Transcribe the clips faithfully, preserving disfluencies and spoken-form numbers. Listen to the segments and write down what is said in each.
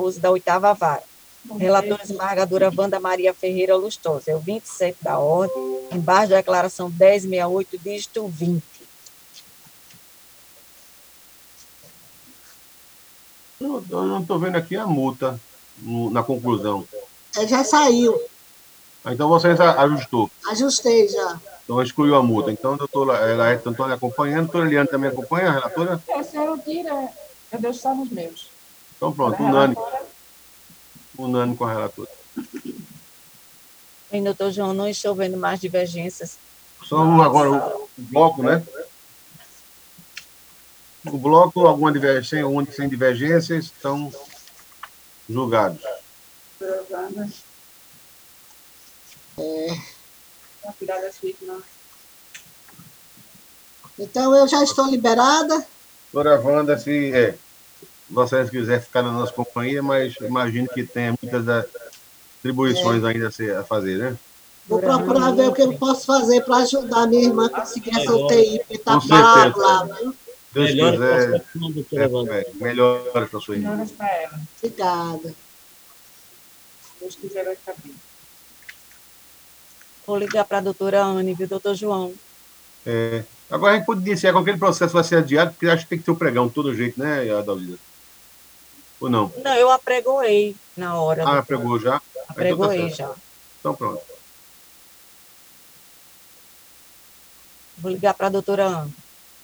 da oitava vara. Relatora esmagadora Wanda Maria Ferreira Lustosa. É o vinte e sete da ordem, embaixo da declaração dez sessenta e oito, dígito vinte. Eu, eu não estou vendo aqui a multa no, na conclusão. É, já saiu. Então, você ajustou. Ajustei já. Então, excluiu a multa. Então, a doutora Laerte Antônio acompanhando. A doutora Eliane também acompanha a relatora? É, a senhora tira, eu deixo só nos meus. Então, pronto, unânime. Unânime com a relatora. Bem, doutor João, não estou vendo mais divergências. Só agora o, o bloco, né? O bloco, alguma divergência, onde sem divergências, estão julgados. É. Então, eu já estou liberada. Doutora Wanda, se é, vocês quiserem ficar na nossa companhia, mas imagino que tenha muitas atribuições é. ainda a, ser, a fazer, né? Vou procurar ver o que eu posso fazer para ajudar a minha irmã a conseguir essa U T I, porque está parado lá, viu? Deus melhores quiser, é, é, melhores para a sua irmã. Melhores para ela. Obrigada. Deus quiser, vai ficar bem. Vou ligar para a doutora Anne, viu, doutor João? É, agora a gente pode dizer que aquele processo vai ser adiado, porque acho que tem que ter o pregão de todo jeito, né, Adalida? Ou não? Não, eu apregoei na hora. Ah, apregou já? Apregoei então tá já. Então pronto. Vou ligar para a doutora Ana.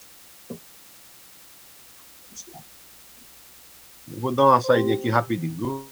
Eu vou dar uma saída aqui rapidinho, viu?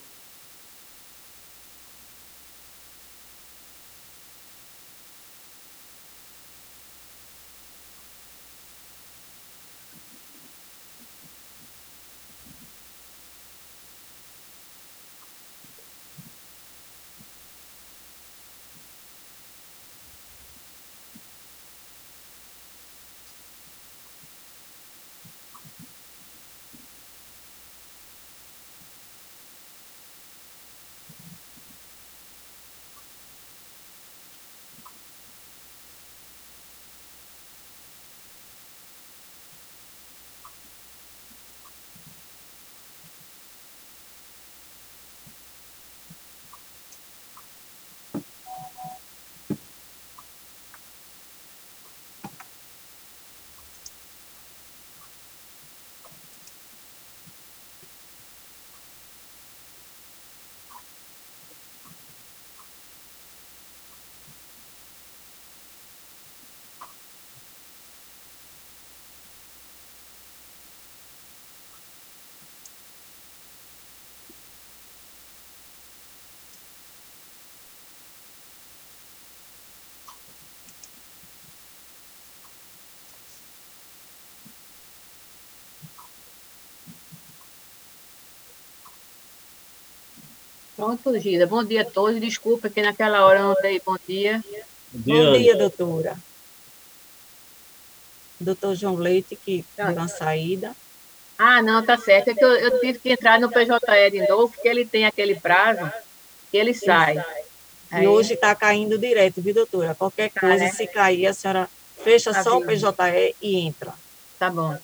Pronto, Gida. Bom dia a todos. Desculpa que naquela hora eu não dei bom dia. Bom dia, bom dia doutora. Doutor João Leite, que deu uma saída. Ah, não, tá certo. É que eu, eu tive que entrar no P J E de novo, porque ele tem aquele prazo que ele sai. E aí... hoje está caindo direto, viu, doutora? Qualquer coisa, ah, né? Se cair, a senhora fecha tá só bem. O P J E e entra. Tá bom.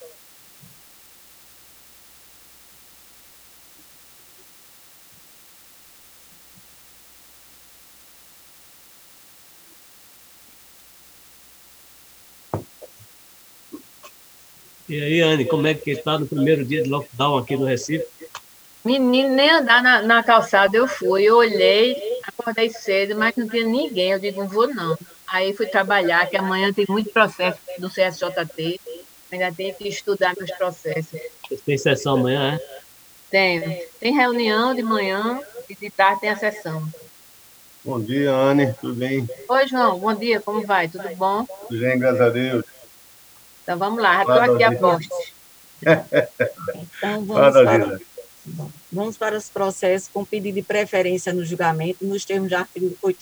E aí, Anne, como é que está no primeiro dia de lockdown aqui no Recife? Menino, nem andar na, na calçada eu fui. Eu olhei, acordei cedo, mas não tinha ninguém. Eu digo, não vou não. Aí fui trabalhar, que amanhã tem muito processo do C S J T. Ainda tenho que estudar meus processos. Tem sessão amanhã, é? Tenho. Tem reunião de manhã e de tarde tem a sessão. Bom dia, Anne. Tudo bem? Oi, João. Bom dia. Como vai? Tudo bom? Tudo bem, graças a Deus. Então, vamos lá. Já estou aqui a postos. Então, vamos para, vamos para os processos com pedido de preferência no julgamento, nos termos do artigo oito